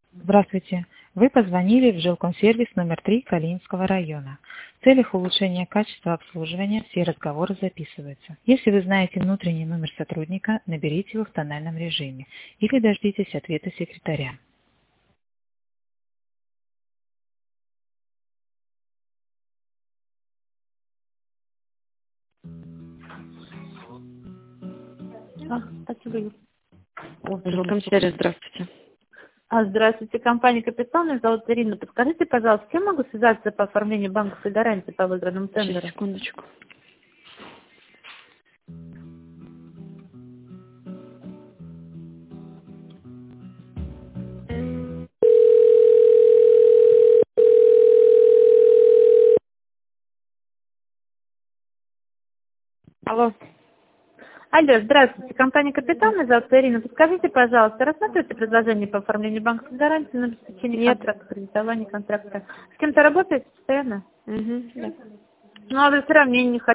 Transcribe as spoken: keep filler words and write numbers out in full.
Здравствуйте. Вы позвонили в жилкомсервис номер три Калининского района. В целях улучшения качества обслуживания все разговоры записываются. Если вы знаете внутренний номер сотрудника, наберите его в тональном режиме или дождитесь ответа секретаря. А, спасибо. Жилкомсервис, здравствуйте. А, здравствуйте, компания «Капитал», меня зовут Ирина. Подскажите, пожалуйста, с кем могу связаться по оформлению банковской гарантии по выигранному тендеру? Сейчас, секундочку. Алло. Алло, здравствуйте, компания «Капитал», меня зовут Ирина. Подскажите, пожалуйста, рассматриваете предложение по оформлению банковской гарантии на обеспечение Нет. контракта, кредитование контракта? С кем-то работаете постоянно? Угу. Да. Ну, а вы все равно не хотите.